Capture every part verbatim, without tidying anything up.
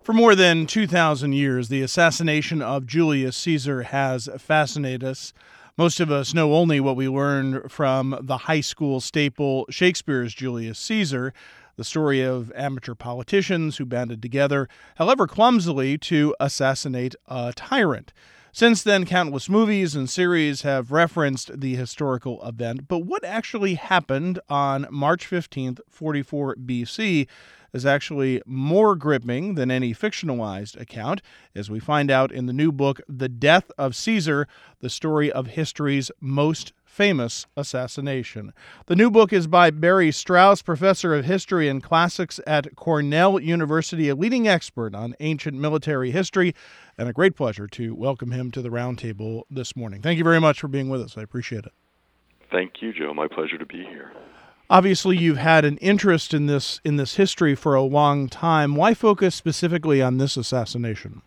For more than two thousand years, the assassination of Julius Caesar has fascinated us. Most of us know only what we learned from the high school staple Shakespeare's Julius Caesar, the story of amateur politicians who banded together, however clumsily, to assassinate a tyrant. Since then, countless movies and series have referenced the historical event, but what actually happened on March fifteenth, forty-four B C is actually more gripping than any fictionalized account, as we find out in the new book, The Death of Caesar, the story of history's most famous assassination. The new book is by Barry Strauss, professor of history and classics at Cornell University, a leading expert on ancient military history, and a great pleasure to welcome him to the roundtable this morning. Thank you very much for being with us. I appreciate it. Thank you, Joe. My pleasure to be here. Obviously, you've had an interest in this in this history for a long time. Why focus specifically on this assassination?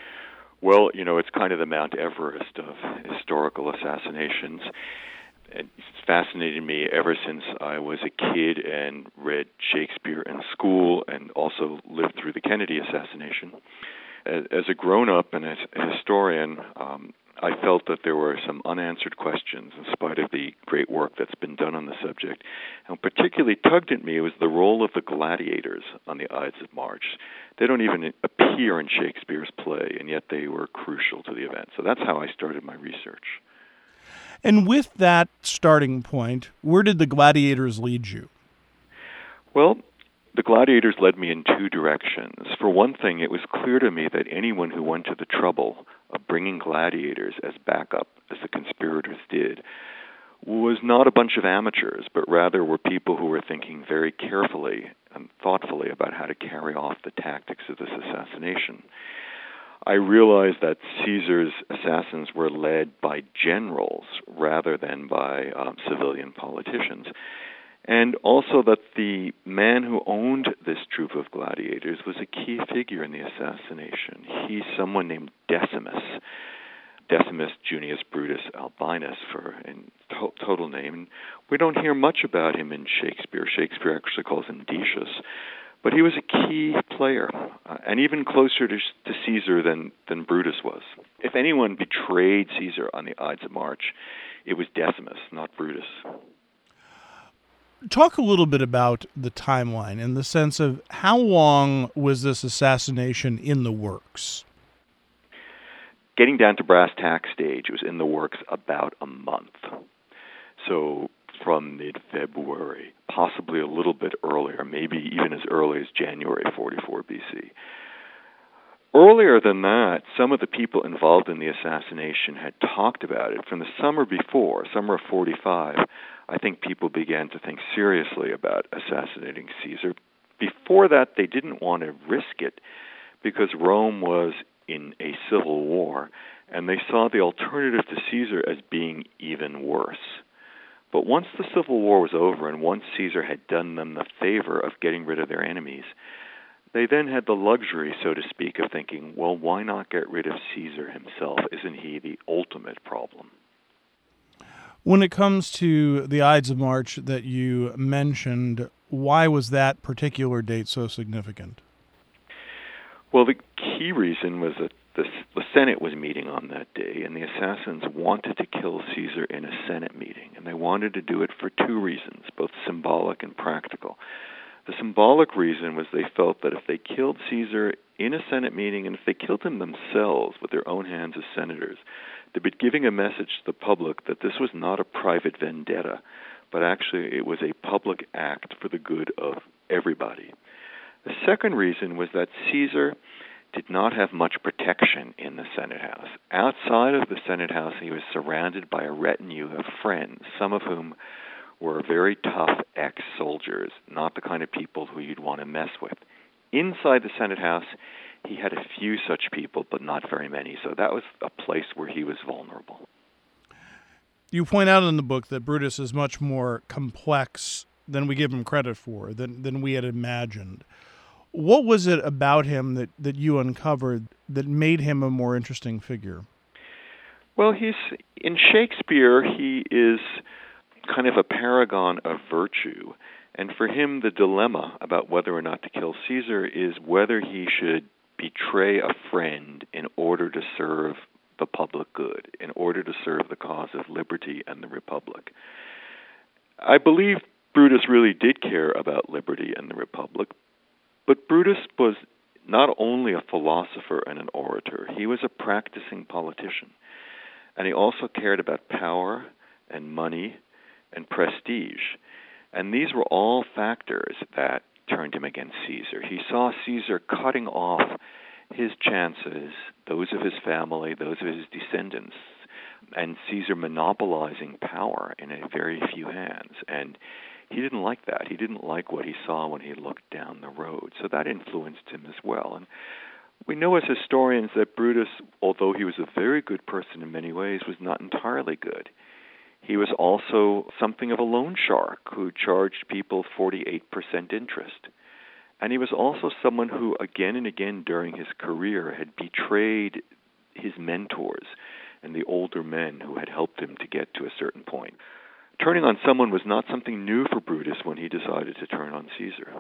Well, you know, it's kind of the Mount Everest of historical assassinations. It's fascinated me ever since I was a kid and read Shakespeare in school and also lived through the Kennedy assassination. As a grown-up and as a historian, um, I felt that there were some unanswered questions in spite of the great work that's been done on the subject. And what particularly tugged at me was the role of the gladiators on the Ides of March. They don't even appear in Shakespeare's play, and yet they were crucial to the event. So that's how I started my research. And with that starting point, where did the gladiators lead you? Well, the gladiators led me in two directions. For one thing, it was clear to me that anyone who went to the trouble of bringing gladiators as backup, as the conspirators did, was not a bunch of amateurs, but rather were people who were thinking very carefully and thoughtfully about how to carry off the tactics of this assassination. I realized that Caesar's assassins were led by generals rather than by um, civilian politicians. And also that the man who owned this troop of gladiators was a key figure in the assassination. He's someone named Decimus, Decimus Junius Brutus Albinus for a to- total name. We don't hear much about him in Shakespeare. Shakespeare actually calls him Decius. But he was a key player, uh, and even closer to, to Caesar than, than Brutus was. If anyone betrayed Caesar on the Ides of March, it was Decimus, not Brutus. Talk a little bit about the timeline in the sense of how long was this assassination in the works? Getting down to brass tack stage, it was in the works about a month. So from mid-February, possibly a little bit earlier, maybe even as early as January forty-four B C. Earlier than that, some of the people involved in the assassination had talked about it. From the summer before, summer of forty-five, I think people began to think seriously about assassinating Caesar. Before that, they didn't want to risk it because Rome was in a civil war, and they saw the alternative to Caesar as being even worse. But once the civil war was over and once Caesar had done them the favor of getting rid of their enemies, they then had the luxury, so to speak, of thinking, well, why not get rid of Caesar himself? Isn't he the ultimate problem? When it comes to the Ides of March that you mentioned, why was that particular date so significant? Well, the key reason was that the, the Senate was meeting on that day, and the assassins wanted to kill Caesar in a Senate meeting, and they wanted to do it for two reasons, both symbolic and practical. The symbolic reason was they felt that if they killed Caesar in a Senate meeting, and if they killed him themselves with their own hands as senators, they'd be giving a message to the public that this was not a private vendetta, but actually it was a public act for the good of everybody. The second reason was that Caesar did not have much protection in the Senate House. Outside of the Senate House, he was surrounded by a retinue of friends, some of whom were very tough ex-soldiers, not the kind of people who you'd want to mess with. Inside the Senate House, he had a few such people, but not very many, so that was a place where he was vulnerable. You point out in the book that Brutus is much more complex than we give him credit for, than, than we had imagined. What was it about him that, that you uncovered that made him a more interesting figure? Well, he's in Shakespeare, he is kind of a paragon of virtue. And for him, the dilemma about whether or not to kill Caesar is whether he should betray a friend in order to serve the public good, in order to serve the cause of liberty and the republic. I believe Brutus really did care about liberty and the republic, but Brutus was not only a philosopher and an orator, he was a practicing politician. And he also cared about power and money and prestige. And these were all factors that turned him against Caesar. He saw Caesar cutting off his chances, those of his family, those of his descendants, and Caesar monopolizing power in a very few hands. And he didn't like that. He didn't like what he saw when he looked down the road. So that influenced him as well. And we know as historians that Brutus, although he was a very good person in many ways, was not entirely good. He was also something of a loan shark who charged people forty-eight percent interest. And he was also someone who, again and again during his career, had betrayed his mentors and the older men who had helped him to get to a certain point. Turning on someone was not something new for Brutus when he decided to turn on Caesar.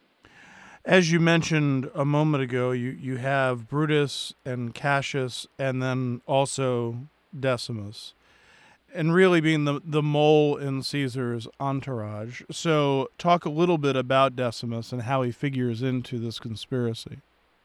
As you mentioned a moment ago, you, you have Brutus and Cassius and then also Decimus, and really being the, the mole in Caesar's entourage. So talk a little bit about Decimus and how he figures into this conspiracy.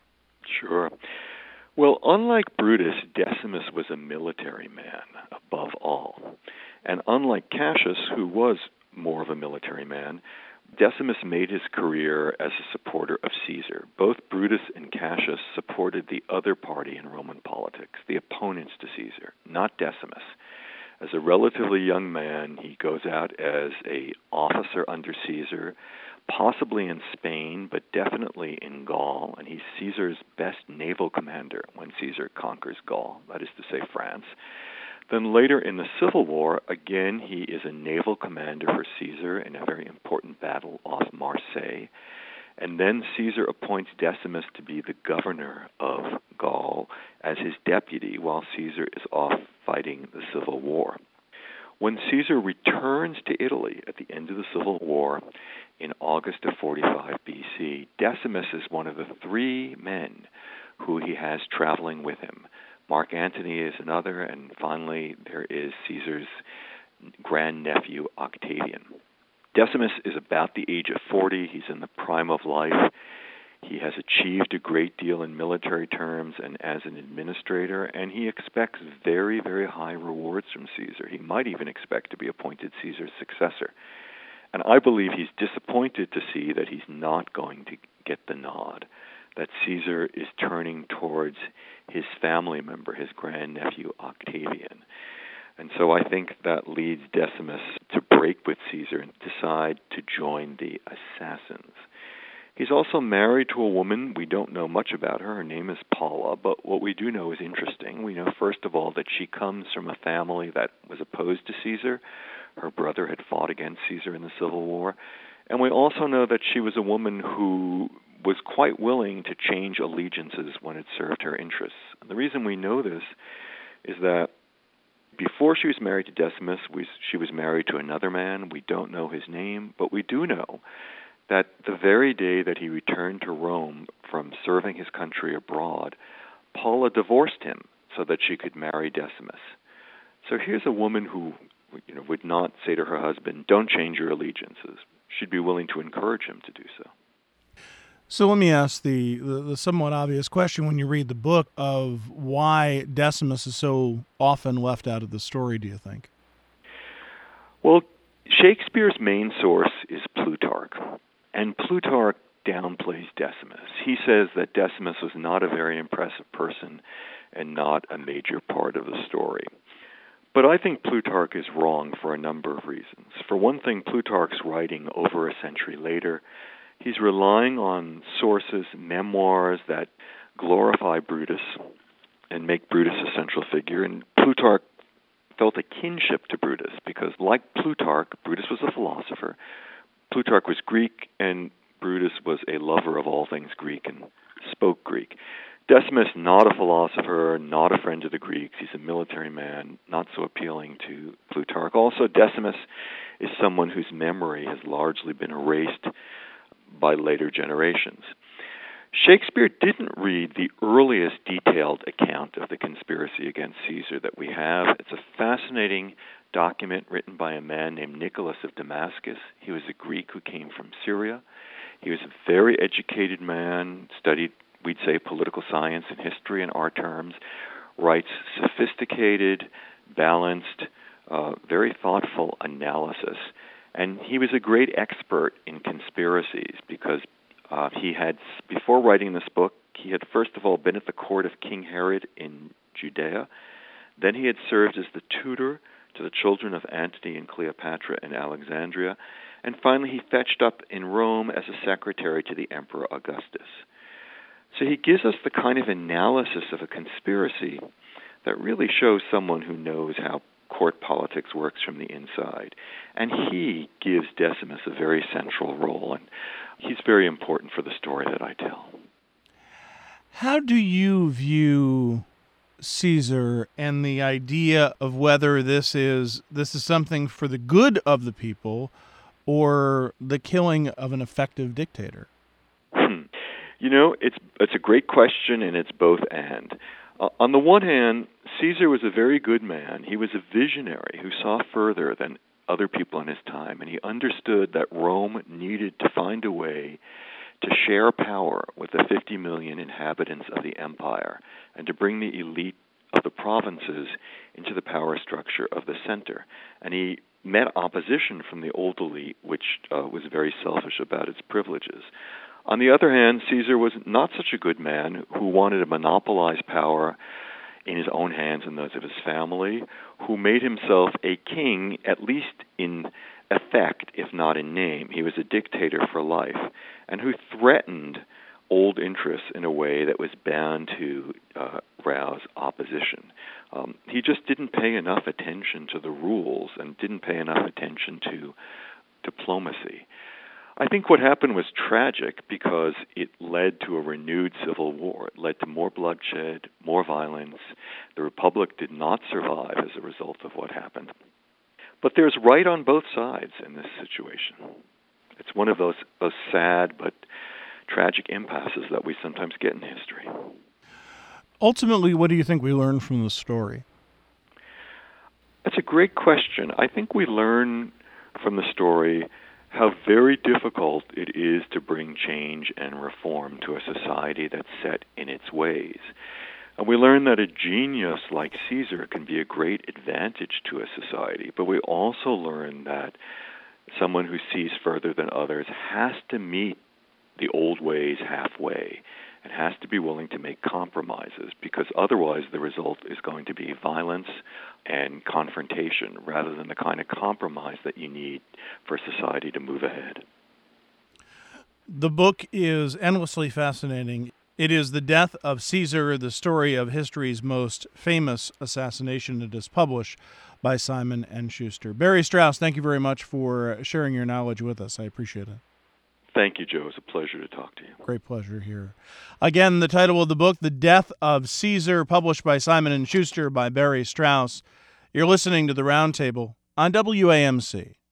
Sure. Well, unlike Brutus, Decimus was a military man above all. And unlike Cassius, who was more of a military man, Decimus made his career as a supporter of Caesar. Both Brutus and Cassius supported the other party in Roman politics, the opponents to Caesar, not Decimus. As a relatively young man, he goes out as an officer under Caesar, possibly in Spain, but definitely in Gaul, and he's Caesar's best naval commander when Caesar conquers Gaul, that is to say France. Then later in the Civil War, again, he is a naval commander for Caesar in a very important battle off Marseille. And then Caesar appoints Decimus to be the governor of Gaul as his deputy while Caesar is off fighting the Civil War. When Caesar returns to Italy at the end of the Civil War in August of forty-five B C, Decimus is one of the three men who he has traveling with him. Mark Antony is another, and finally there is Caesar's grandnephew Octavian. Decimus is about the age of forty. He's in the prime of life. He has achieved a great deal in military terms and as an administrator, and he expects very, very high rewards from Caesar. He might even expect to be appointed Caesar's successor. And I believe he's disappointed to see that he's not going to get the nod, that Caesar is turning towards his family member, his grandnephew Octavian. And so I think that leads Decimus to break with Caesar and decide to join the assassins. He's also married to a woman. We don't know much about her. Her name is Paula, but what we do know is interesting. We know, first of all, that she comes from a family that was opposed to Caesar. Her brother had fought against Caesar in the Civil War. And we also know that she was a woman who was quite willing to change allegiances when it served her interests. And the reason we know this is that before she was married to Decimus, we, she was married to another man. We don't know his name, but we do know that the very day that he returned to Rome from serving his country abroad, Paula divorced him so that she could marry Decimus. So here's a woman who, you know, would not say to her husband, "Don't change your allegiances." She'd be willing to encourage him to do so. So let me ask the, the, the somewhat obvious question when you read the book of why Decimus is so often left out of the story, do you think? Well, Shakespeare's main source is Plutarch, and Plutarch downplays Decimus. He says that Decimus was not a very impressive person and not a major part of the story. But I think Plutarch is wrong for a number of reasons. For one thing, Plutarch's writing over a century later. He's relying on sources, memoirs that glorify Brutus and make Brutus a central figure. And Plutarch felt a kinship to Brutus because, like Plutarch, Brutus was a philosopher. Plutarch was Greek, and Brutus was a lover of all things Greek and spoke Greek. Decimus, not a philosopher, not a friend of the Greeks. He's a military man, not so appealing to Plutarch. Also, Decimus is someone whose memory has largely been erased by later generations. Shakespeare didn't read the earliest detailed account of the conspiracy against Caesar that we have. It's a fascinating document written by a man named Nicholas of Damascus. He was a Greek who came from Syria. He was a very educated man, studied, we'd say, political science and history in our terms, writes sophisticated, balanced, uh, very thoughtful analysis. And he was a great expert in conspiracies because uh, he had, before writing this book, he had first of all been at the court of King Herod in Judea. Then he had served as the tutor to the children of Antony and Cleopatra in Alexandria. And finally, he fetched up in Rome as a secretary to the Emperor Augustus. So he gives us the kind of analysis of a conspiracy that really shows someone who knows how court politics works from the inside. And he gives Decimus a very central role, and he's very important for the story that I tell. How do you view Caesar and the idea of whether this is this is something for the good of the people or the killing of an effective dictator? Hmm. You know, it's it's a great question, and it's both and. Uh, on the one hand, Caesar was a very good man. He was a visionary who saw further than other people in his time, and he understood that Rome needed to find a way to share power with the fifty million inhabitants of the empire and to bring the elite of the provinces into the power structure of the center. And he met opposition from the old elite, which uh, was very selfish about its privileges. On the other hand, Caesar was not such a good man who wanted to monopolize power in his own hands and those of his family, who made himself a king, at least in effect, if not in name. He was a dictator for life, and who threatened old interests in a way that was bound to uh, rouse opposition. Um, he just didn't pay enough attention to the rules and didn't pay enough attention to diplomacy. I think what happened was tragic because it led to a renewed civil war. It led to more bloodshed, more violence. The Republic did not survive as a result of what happened. But there's right on both sides in this situation. It's one of those, those sad but tragic impasses that we sometimes get in history. Ultimately, what do you think we learn from the story? That's a great question. I think we learn from the story how very difficult it is to bring change and reform to a society that's set in its ways. And we learn that a genius like Caesar can be a great advantage to a society, but we also learn that someone who sees further than others has to meet the old ways halfway and has to be willing to make compromises, because otherwise the result is going to be violence and confrontation rather than the kind of compromise that you need for society to move ahead. The book is endlessly fascinating. It is The Death of Caesar, the story of history's most famous assassination. It is published by Simon and Schuster. Barry Strauss, thank you very much for sharing your knowledge with us. I appreciate it. Thank you, Joe. It's a pleasure to talk to you. Great pleasure here. Again, the title of the book, The Death of Caesar, published by Simon and Schuster by Barry Strauss. You're listening to The Roundtable on W A M C.